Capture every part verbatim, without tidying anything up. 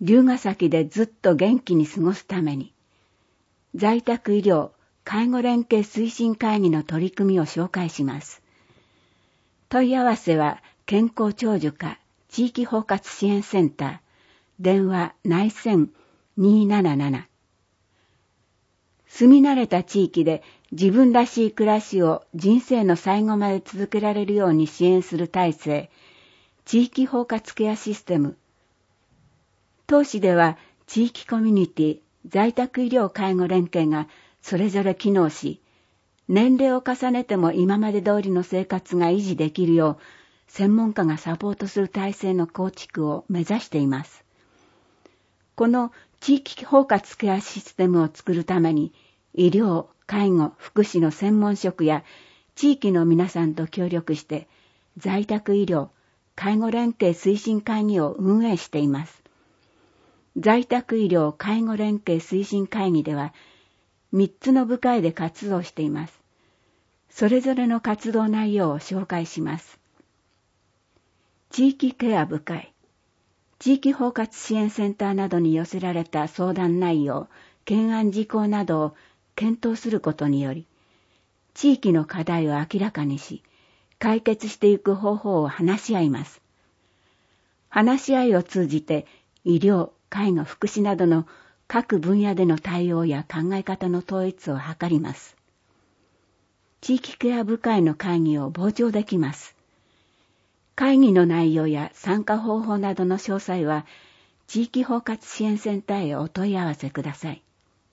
龍ヶ崎でずっと元気に過ごすために、在宅医療介護連携推進会議の取り組みを紹介します。問い合わせは健康長寿課地域包括支援センター、電話内線にーなななな。住み慣れた地域で自分らしい暮らしを人生の最後まで続けられるように支援する体制、地域包括ケアシステム。当市では地域コミュニティ、在宅医療介護連携がそれぞれ機能し、年齢を重ねても今まで通りの生活が維持できるよう、専門家がサポートする体制の構築を目指しています。この地域包括ケアシステムを作るために、医療、介護、福祉の専門職や地域の皆さんと協力して、在宅医療、介護連携推進会議を運営しています。在宅医療介護連携推進会議では、みっつの部会で活動しています。それぞれの活動内容を紹介します。地域ケア部会、地域包括支援センターなどに寄せられた相談内容、懸案事項などを検討することにより、地域の課題を明らかにし、解決していく方法を話し合います。話し合いを通じて、医療、介護、福祉などの各分野での対応や考え方の統一を図ります。地域ケア部会の会議を傍聴できます。会議の内容や参加方法などの詳細は、地域包括支援センターへお問い合わせください。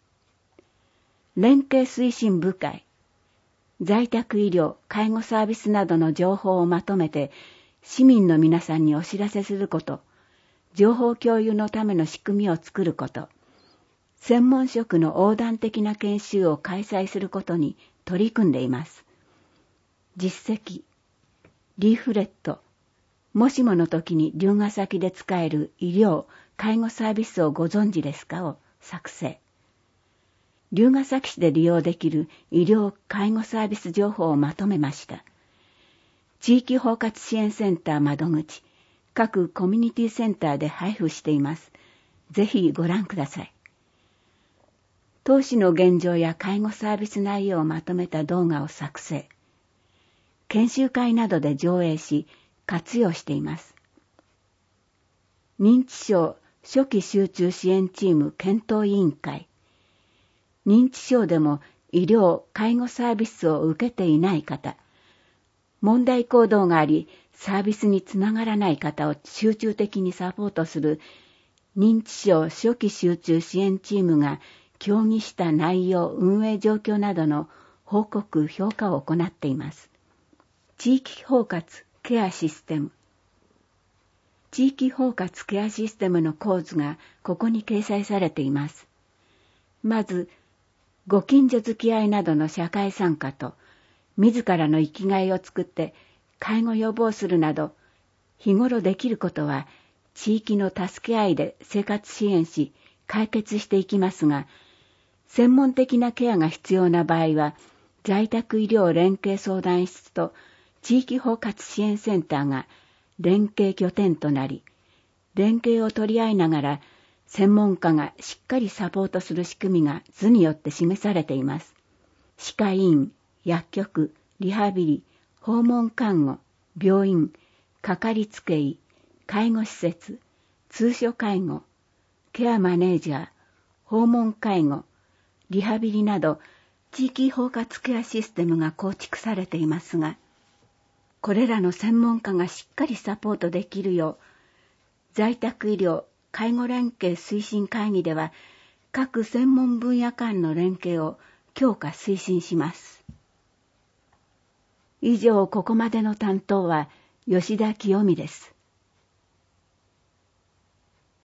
連携推進部会、在宅医療、介護サービスなどの情報をまとめて、市民の皆さんにお知らせすること、情報共有のための仕組みを作ること、専門職の横断的な研修を開催することに取り組んでいます。実績、リーフレット、もしもの時に龍ヶ崎で使える医療・介護サービスをご存知ですかを作成。龍ヶ崎市で利用できる医療・介護サービス情報をまとめました。地域包括支援センター窓口、各コミュニティセンターで配布しています。ぜひご覧ください。当市の現状や介護サービス内容をまとめた動画を作成。研修会などで上映し、活用しています。認知症初期集中支援チーム検討委員会。認知症でも医療・介護サービスを受けていない方、問題行動があり、サービスにつながらない方を集中的にサポートする認知症初期集中支援チームが協議した内容・運営状況などの報告・評価を行っています。地域包括ケアシステム。地域包括ケアシステムの構図がここに掲載されています。まず、ご近所付き合いなどの社会参加と、自らの生きがいを作って介護予防するなど、日頃できることは地域の助け合いで生活支援し、解決していきますが、専門的なケアが必要な場合は、在宅医療連携相談室と地域包括支援センターが連携拠点となり、連携を取り合いながら、専門家がしっかりサポートする仕組みが図によって示されています。歯科医院、薬局、リハビリ、訪問看護、病院、かかりつけ医、介護施設、通所介護、ケアマネージャー、訪問介護、リハビリなど、地域包括ケアシステムが構築されていますが、これらの専門家がしっかりサポートできるよう、在宅医療・介護連携推進会議では、各専門分野間の連携を強化推進します。以上、ここまでの担当は吉田清美です。